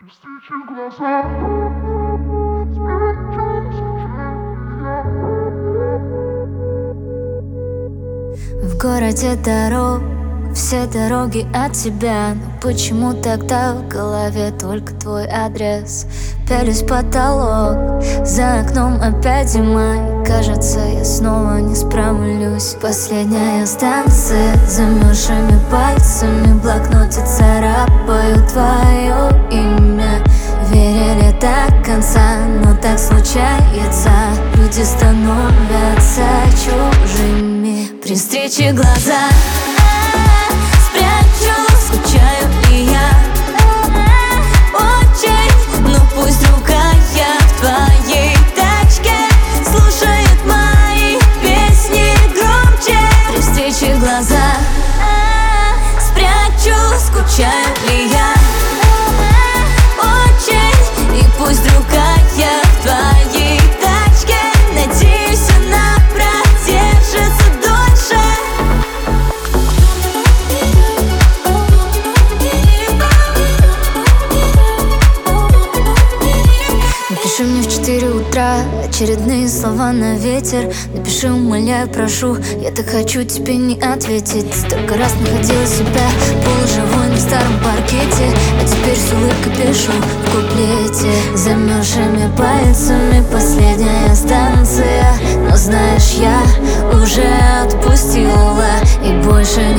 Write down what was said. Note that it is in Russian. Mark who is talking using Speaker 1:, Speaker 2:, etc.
Speaker 1: Встречи глаза,
Speaker 2: В городе дорог, все дороги от тебя. Но почему тогда в голове только твой адрес? Пялюсь в потолок, за окном опять зима. И кажется, я снова не справлюсь. Последняя станция, замерзшими пальцами в блокноте царапаю твое имя. Верили до конца, но так случается. Люди становятся чужими. При встрече глаза спрячу, скучаю ли я очень, но пусть другая в твоей тачке слушает мои песни громче. При встрече глаза спрячу, скучаю ли я очень, и пусть другая в твоей тачке. Надеюсь, она продержится дольше. Напиши мне в 4 утра очередные слова на ветер. Напиши, умоляю, прошу, я так хочу тебе не ответить. Столько раз находила себя полуживой на старом паркете, а теперь с улыбкой пишу в куплете. Замерзшими пальцами последняя станция. Но знаешь, я уже отпустила и больше не